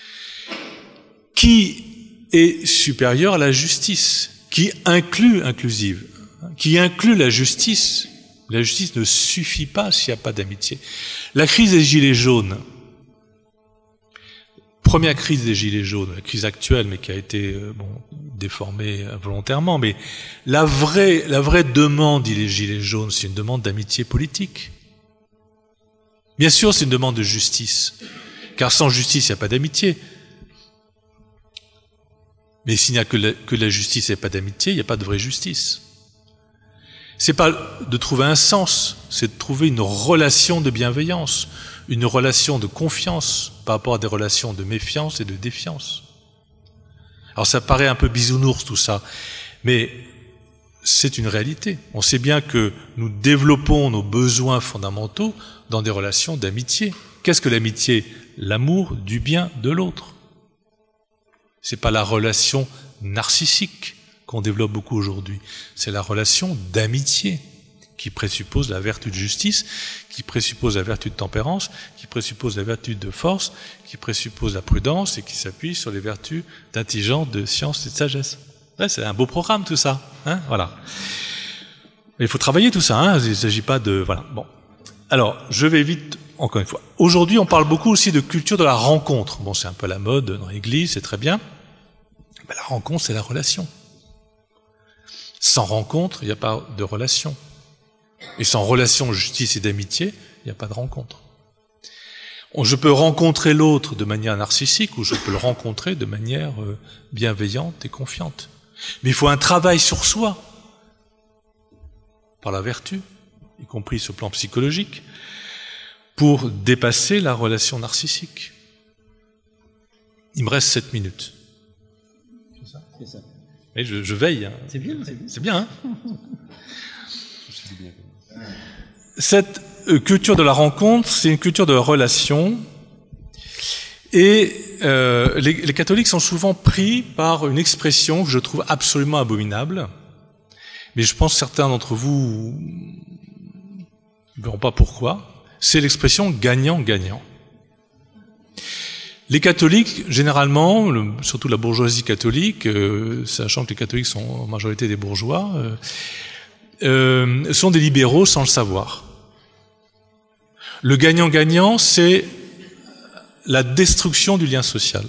qui est supérieur à la justice, qui inclusive, qui inclut la justice. La justice ne suffit pas s'il n'y a pas d'amitié. La crise des Gilets jaunes, première crise des Gilets jaunes, la crise actuelle, mais qui a été déformée volontairement, mais la vraie demande des Gilets jaunes, c'est une demande d'amitié politique. Bien sûr, c'est une demande de justice, car sans justice, il n'y a pas d'amitié. Mais s'il n'y a que la justice et pas d'amitié, il n'y a pas de vraie justice. C'est pas de trouver un sens, c'est de trouver une relation de bienveillance, une relation de confiance par rapport à des relations de méfiance et de défiance. Alors ça paraît un peu bisounours tout ça, mais c'est une réalité. On sait bien que nous développons nos besoins fondamentaux dans des relations d'amitié. Qu'est-ce que l'amitié? L'amour du bien de l'autre. C'est pas la relation narcissique qu'on développe beaucoup aujourd'hui. C'est la relation d'amitié qui présuppose la vertu de justice, qui présuppose la vertu de tempérance, qui présuppose la vertu de force, qui présuppose la prudence et qui s'appuie sur les vertus d'intelligence, de science et de sagesse. Là, c'est un beau programme tout ça, hein, voilà. Mais il faut travailler tout ça, hein, il ne s'agit pas de... Voilà, bon. Alors, je vais vite, encore une fois. Aujourd'hui, on parle beaucoup aussi de culture de la rencontre. Bon, c'est un peu la mode dans l'Église, c'est très bien. Mais la rencontre, c'est la relation. Sans rencontre, il n'y a pas de relation. Et sans relation de justice et d'amitié, il n'y a pas de rencontre. Je peux rencontrer l'autre de manière narcissique ou je peux le rencontrer de manière bienveillante et confiante. Mais il faut un travail sur soi, par la vertu, y compris sur le plan psychologique, pour dépasser la relation narcissique. Il me reste 7 minutes. C'est ça? C'est ça. Et je veille. Hein. C'est bien, c'est bien. C'est bien, hein. Cette culture de la rencontre, c'est une culture de la relation. Et les catholiques sont souvent pris par une expression que je trouve absolument abominable. Mais je pense que certains d'entre vous ne verront pas pourquoi. C'est l'expression gagnant-gagnant. Les catholiques, généralement, surtout la bourgeoisie catholique, sachant que les catholiques sont en majorité des bourgeois, sont des libéraux sans le savoir. Le gagnant-gagnant, c'est la destruction du lien social.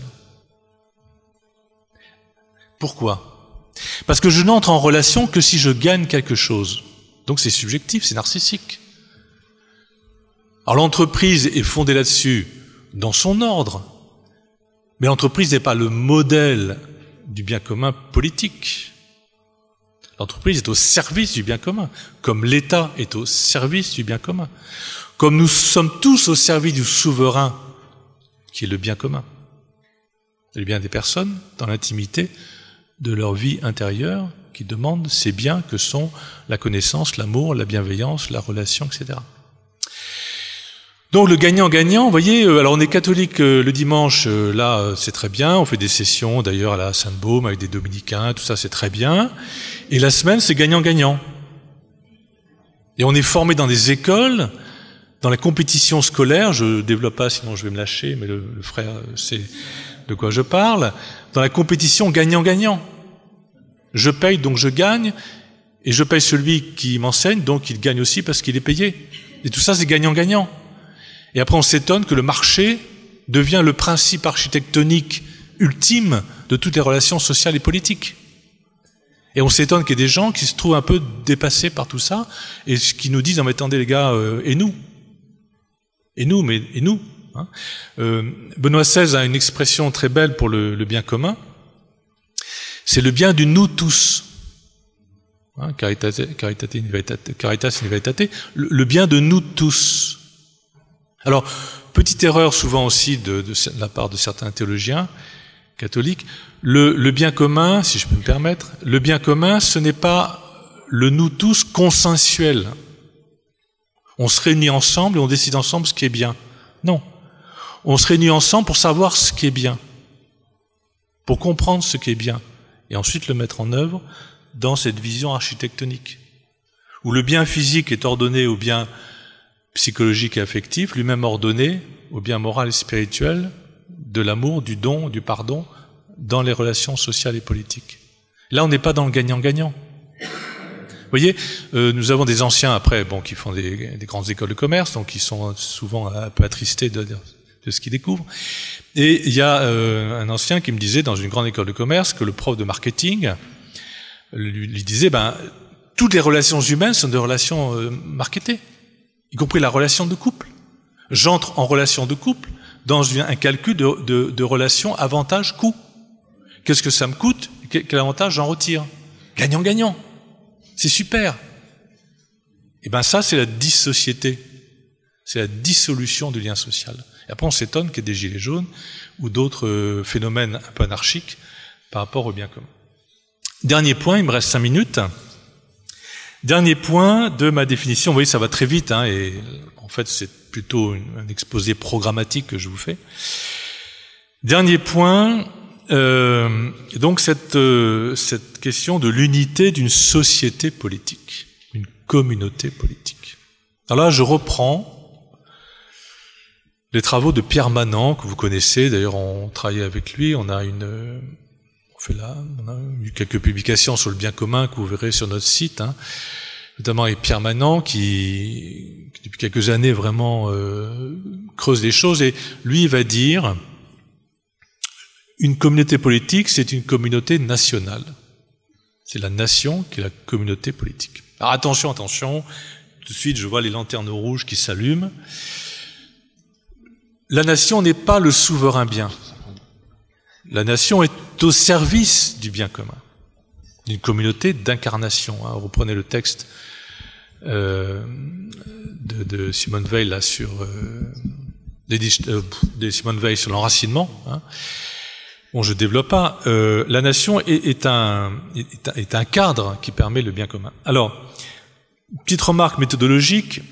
Pourquoi? Parce que je n'entre en relation que si je gagne quelque chose. Donc c'est subjectif, c'est narcissique. Alors l'entreprise est fondée là-dessus dans son ordre, mais l'entreprise n'est pas le modèle du bien commun politique. L'entreprise est au service du bien commun, comme l'État est au service du bien commun, comme nous sommes tous au service du souverain, qui est le bien commun, le bien des personnes dans l'intimité de leur vie intérieure, qui demandent ces biens que sont la connaissance, l'amour, la bienveillance, la relation, etc. Donc le gagnant-gagnant, vous voyez, alors on est catholique le dimanche, là c'est très bien, on fait des sessions d'ailleurs à la Sainte-Baume avec des dominicains, tout ça c'est très bien, et la semaine c'est gagnant-gagnant. Et on est formé dans des écoles Dans la compétition scolaire, je développe pas, sinon je vais me lâcher, mais le frère sait de quoi je parle. Dans la compétition gagnant-gagnant. Je paye, donc je gagne, et je paye celui qui m'enseigne, donc il gagne aussi parce qu'il est payé. Et tout ça, c'est gagnant-gagnant. Et après, on s'étonne que le marché devient le principe architectonique ultime de toutes les relations sociales et politiques. Et on s'étonne qu'il y ait des gens qui se trouvent un peu dépassés par tout ça, et qui nous disent, non mais attendez les gars, et nous? Et nous, mais et nous hein. Benoît XVI a une expression très belle pour le bien commun. C'est le bien du nous tous. Hein, caritas in veritate. Le bien de nous tous. Alors, petite erreur souvent aussi de la part de certains théologiens catholiques, le bien commun, si je peux me permettre, le bien commun, ce n'est pas le nous tous consensuel. On se réunit ensemble et on décide ensemble ce qui est bien. Non. On se réunit ensemble pour savoir ce qui est bien, pour comprendre ce qui est bien, et ensuite le mettre en œuvre dans cette vision architectonique, où le bien physique est ordonné au bien psychologique et affectif, lui-même ordonné au bien moral et spirituel, de l'amour, du don, du pardon, dans les relations sociales et politiques. Là, on n'est pas dans le gagnant-gagnant. Vous voyez, nous avons des anciens après, bon, qui font des grandes écoles de commerce, donc qui sont souvent un peu attristés de ce qu'ils découvrent. Et il y a un ancien qui me disait dans une grande école de commerce que le prof de marketing lui disait, toutes les relations humaines sont des relations marketées, y compris la relation de couple. J'entre en relation de couple dans un calcul de relation avantage-coût. Qu'est-ce que ça me coûte? Quel avantage j'en retire? Gagnant-gagnant. C'est super. Et ça, c'est la dissociété. C'est la dissolution du lien social. Et après, on s'étonne qu'il y ait des gilets jaunes ou d'autres phénomènes un peu anarchiques par rapport au bien commun. Dernier point, il me reste 5 minutes. Dernier point de ma définition. Vous voyez, ça va très vite, et en fait, c'est plutôt un exposé programmatique que je vous fais. Dernier point, donc cette question de l'unité d'une société politique, une communauté politique. Alors là, je reprends les travaux de Pierre Manant, que vous connaissez, d'ailleurs on travaillait avec lui, on a eu quelques publications sur le bien commun que vous verrez sur notre site, notamment avec Pierre Manant qui depuis quelques années vraiment creuse les choses, et lui il va dire une communauté politique, c'est une communauté nationale. C'est la nation qui est la communauté politique. Alors attention, tout de suite je vois les lanternes rouges qui s'allument. La nation n'est pas le souverain bien. La nation est au service du bien commun, d'une communauté d'incarnation. Reprenez le texte de Simone Weil là sur de Simone Weil sur l'enracinement. Bon, je développe pas. La nation est un cadre qui permet le bien commun. Alors, petite remarque méthodologique.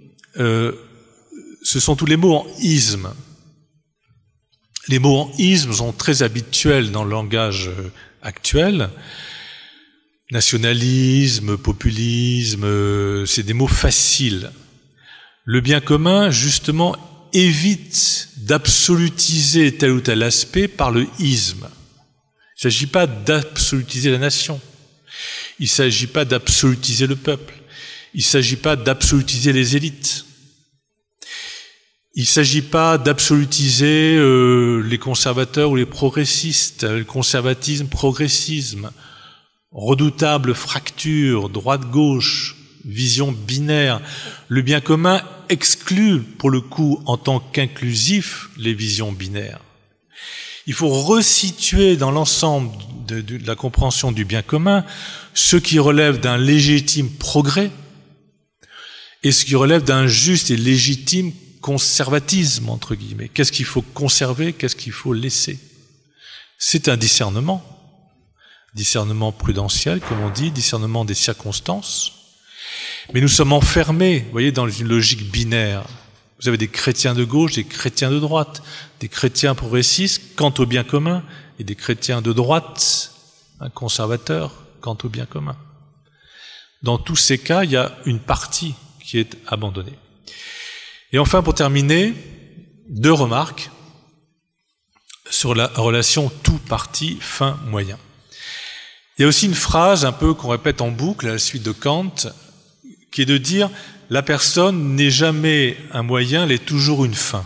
Ce sont tous les mots en isme. Les mots en isme sont très habituels dans le langage actuel. Nationalisme, populisme, c'est des mots faciles. Le bien commun, justement, évite d'absolutiser tel ou tel aspect par le isme. Il ne s'agit pas d'absolutiser la nation. Il ne s'agit pas d'absolutiser le peuple. Il ne s'agit pas d'absolutiser les élites. Il ne s'agit pas d'absolutiser les conservateurs ou les progressistes, le conservatisme, progressisme, redoutable fracture, droite-gauche, vision binaire. Le bien commun exclut, pour le coup, en tant qu'inclusif, les visions binaires. Il faut resituer dans l'ensemble de la compréhension du bien commun ce qui relève d'un légitime progrès et ce qui relève d'un juste et légitime conservatisme, entre guillemets. Qu'est-ce qu'il faut conserver, qu'est-ce qu'il faut laisser? C'est un discernement prudentiel, comme on dit, discernement des circonstances. Mais nous sommes enfermés, vous voyez, dans une logique binaire. Vous avez des chrétiens de gauche, des chrétiens de droite, des chrétiens progressistes quant au bien commun, et des chrétiens de droite, conservateurs, quant au bien commun. Dans tous ces cas, il y a une partie qui est abandonnée. Et enfin, pour terminer, 2 remarques sur la relation tout parti, fin, moyen. Il y a aussi une phrase un peu qu'on répète en boucle à la suite de Kant, qui est de dire « la personne n'est jamais un moyen, elle est toujours une fin ».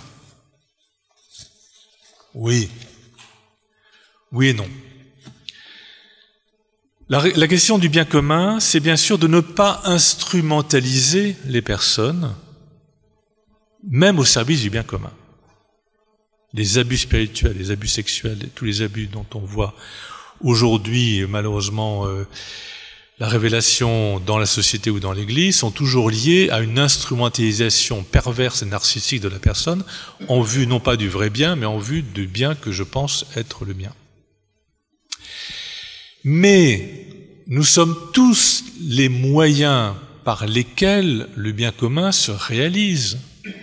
Oui. Oui et non. La question du bien commun, c'est bien sûr de ne pas instrumentaliser les personnes, même au service du bien commun. Les abus spirituels, les abus sexuels, tous les abus dont on voit aujourd'hui, malheureusement, la révélation dans la société ou dans l'Église, sont toujours liés à une instrumentalisation perverse et narcissique de la personne, en vue non pas du vrai bien, mais en vue du bien que je pense être le bien. Mais nous sommes tous les moyens par lesquels le bien commun se réalise.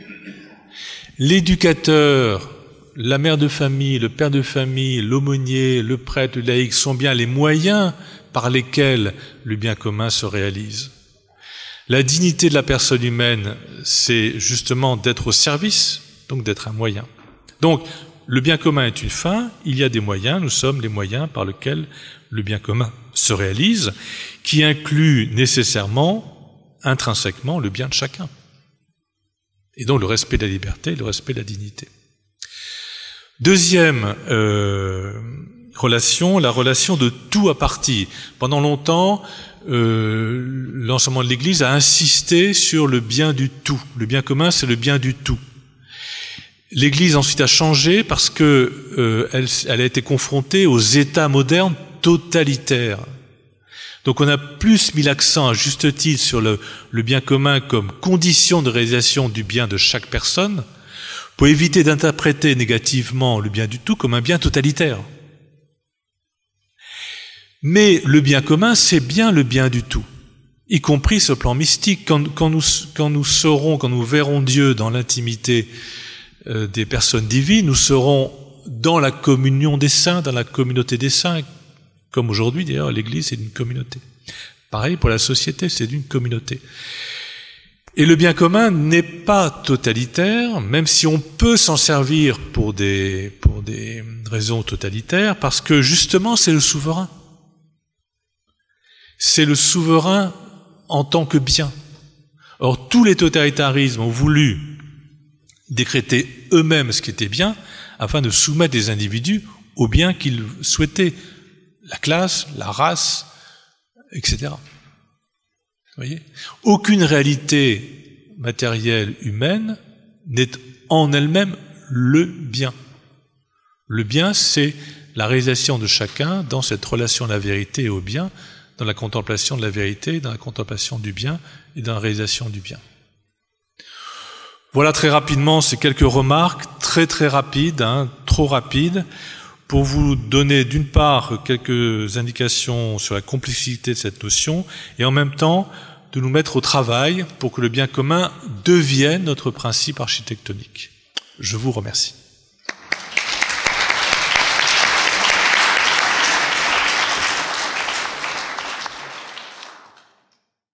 L'éducateur, la mère de famille, le père de famille, l'aumônier, le prêtre, le laïc sont bien les moyens par lesquels le bien commun se réalise. La dignité de la personne humaine, c'est justement d'être au service, donc d'être un moyen. Donc, le bien commun est une fin, il y a des moyens, nous sommes les moyens par lesquels le bien commun se réalise, qui inclut nécessairement, intrinsèquement, le bien de chacun. Et donc le respect de la liberté, le respect de la dignité. Deuxième relation, la relation de tout à partie. Pendant longtemps, l'enseignement de l'Église a insisté sur le bien du tout. Le bien commun, c'est le bien du tout. L'Église ensuite a changé parce que elle a été confrontée aux États modernes totalitaires. Donc on a plus mis l'accent à juste titre sur le bien commun comme condition de réalisation du bien de chaque personne, pour éviter d'interpréter négativement le bien du tout comme un bien totalitaire. Mais le bien commun, c'est bien le bien du tout, y compris ce plan mystique. Quand nous verrons Dieu dans l'intimité des personnes divines, nous serons dans la communion des saints, dans la communauté des saints, comme aujourd'hui d'ailleurs l'Église est une communauté. Pareil pour la société, c'est une communauté. Et le bien commun n'est pas totalitaire, même si on peut s'en servir pour des raisons totalitaires, parce que justement c'est le souverain. C'est le souverain en tant que bien. Or, tous les totalitarismes ont voulu décréter eux-mêmes ce qui était bien, afin de soumettre les individus au bien qu'ils souhaitaient. La classe, la race, etc. Vous voyez ? Aucune réalité matérielle humaine n'est en elle-même le bien. Le bien, c'est la réalisation de chacun dans cette relation à la vérité et au bien, dans la contemplation de la vérité, dans la contemplation du bien et dans la réalisation du bien. Voilà très rapidement ces quelques remarques, très rapides, trop rapides, pour vous donner d'une part quelques indications sur la complexité de cette notion et en même temps de nous mettre au travail pour que le bien commun devienne notre principe architectonique. Je vous remercie.